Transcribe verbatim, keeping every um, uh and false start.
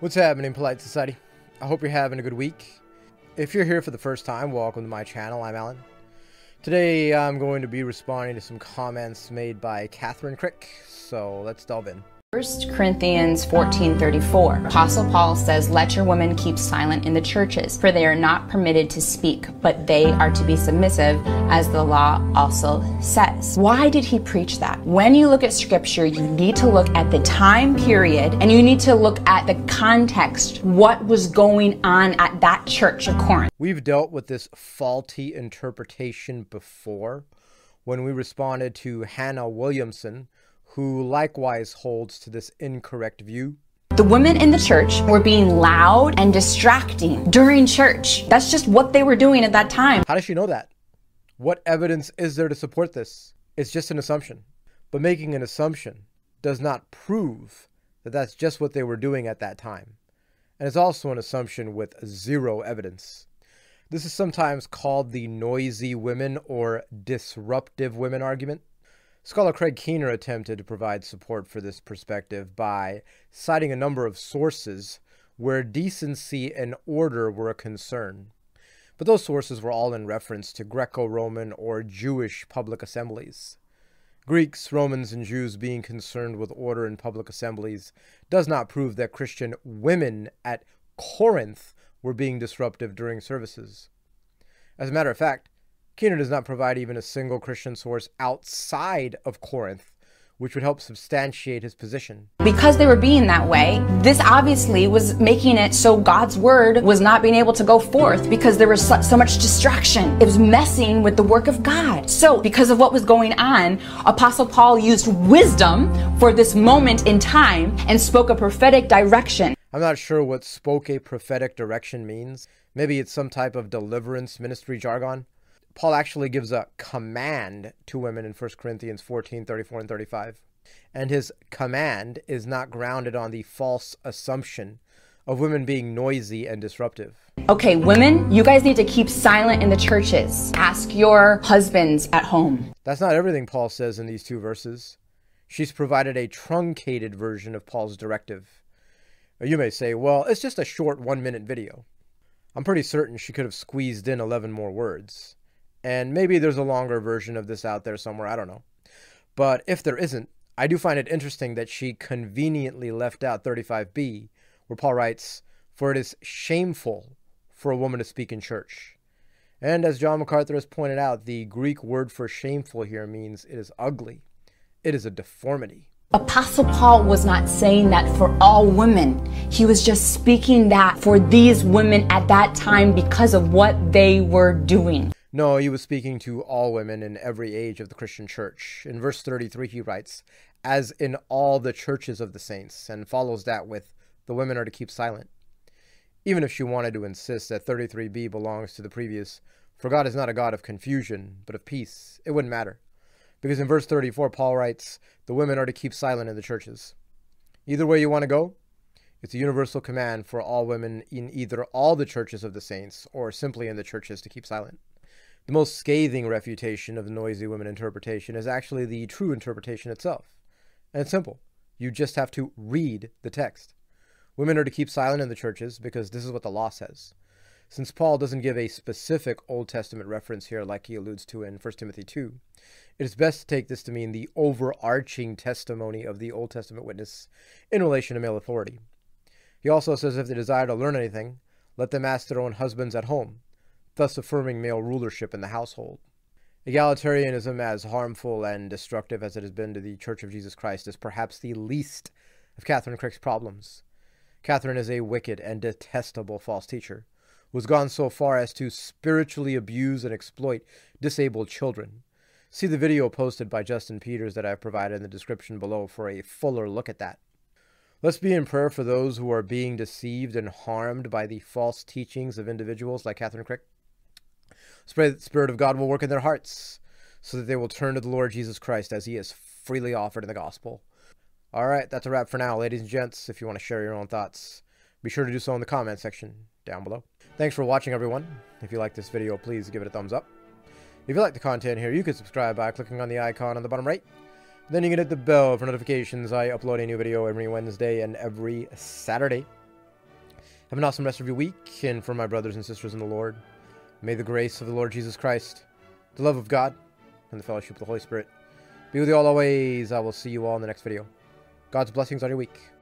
What's happening, Polite Society? I hope you're having a good week. If you're here for the first time, welcome to my channel. I'm Alan. Today I'm going to be responding to some comments made by Catherine Crick, so let's delve in. First Corinthians fourteen thirty-four. Apostle Paul says, "Let your women keep silent in the churches, for they are not permitted to speak, but they are to be submissive, as the law also says." Why did he preach that? When you look at scripture, you need to look at the time period, and you need to look at the context, what was going on at that church of Corinth. We've dealt with this faulty interpretation before when we responded to Hannah Williamson, who likewise holds to this incorrect view. The women in the church were being loud and distracting during church. That's just what they were doing at that time. How does she know that? What evidence is there to support this? It's just an assumption. But making an assumption does not prove that that's just what they were doing at that time. And it's also an assumption with zero evidence. This is sometimes called the noisy women or disruptive women argument. Scholar Craig Keener attempted to provide support for this perspective by citing a number of sources where decency and order were a concern. But those sources were all in reference to Greco-Roman or Jewish public assemblies. Greeks, Romans, and Jews being concerned with order in public assemblies does not prove that Christian women at Corinth were being disruptive during services. As a matter of fact, Keener does not provide even a single Christian source outside of Corinth, which would help substantiate his position. Because they were being that way, this obviously was making it so God's word was not being able to go forth because there was so, so much distraction. It was messing with the work of God. So because of what was going on, Apostle Paul used wisdom for this moment in time and spoke a prophetic direction. I'm not sure what spoke a prophetic direction means. Maybe it's some type of deliverance ministry jargon. Paul actually gives a command to women in First Corinthians fourteen, thirty-four, and thirty-five. And his command is not grounded on the false assumption of women being noisy and disruptive. Okay, women, you guys need to keep silent in the churches. Ask your husbands at home. That's not everything Paul says in these two verses. She's provided a truncated version of Paul's directive. You may say, well, it's just a short one-minute video. I'm pretty certain she could have squeezed in eleven more words. And maybe there's a longer version of this out there somewhere, I don't know. But if there isn't, I do find it interesting that she conveniently left out thirty-five b, where Paul writes, "For it is shameful for a woman to speak in church." And as John MacArthur has pointed out, the Greek word for shameful here means it is ugly. It is a deformity. Apostle Paul was not saying that for all women. He was just speaking that for these women at that time because of what they were doing. No, he was speaking to all women in every age of the Christian church. In verse thirty-three, he writes, "As in all the churches of the saints," and follows that with, "the women are to keep silent." Even if she wanted to insist that thirty-three b belongs to the previous, "For God is not a God of confusion, but of peace," it wouldn't matter. Because in verse thirty-four, Paul writes, "The women are to keep silent in the churches." Either way you want to go, it's a universal command for all women in either all the churches of the saints or simply in the churches to keep silent. The most scathing refutation of the noisy women interpretation is actually the true interpretation itself. And it's simple. You just have to read the text. Women are to keep silent in the churches because this is what the law says. Since Paul doesn't give a specific Old Testament reference here like he alludes to in First Timothy two, it is best to take this to mean the overarching testimony of the Old Testament witness in relation to male authority. He also says if they desire to learn anything, let them ask their own husbands at home, thus affirming male rulership in the household. Egalitarianism, as harmful and destructive as it has been to the Church of Jesus Christ, is perhaps the least of Catherine Crick's problems. Catherine is a wicked and detestable false teacher who has gone so far as to spiritually abuse and exploit disabled children. See the video posted by Justin Peters that I've provided in the description below for a fuller look at that. Let's be in prayer for those who are being deceived and harmed by the false teachings of individuals like Catherine Crick. Let's pray that the Spirit of God will work in their hearts so that they will turn to the Lord Jesus Christ as he is freely offered in the gospel. All right, that's a wrap for now, ladies and gents. If you want to share your own thoughts, be sure to do so in the comment section down below. Thanks for watching, everyone. If you like this video, please give it a thumbs up. If you like the content here, you can subscribe by clicking on the icon on the bottom right. Then you can hit the bell for notifications. I upload a new video every Wednesday and every Saturday. Have an awesome rest of your week, and for my brothers and sisters in the Lord, may the grace of the Lord Jesus Christ, the love of God, and the fellowship of the Holy Spirit be with you all always. I will see you all in the next video. God's blessings on your week.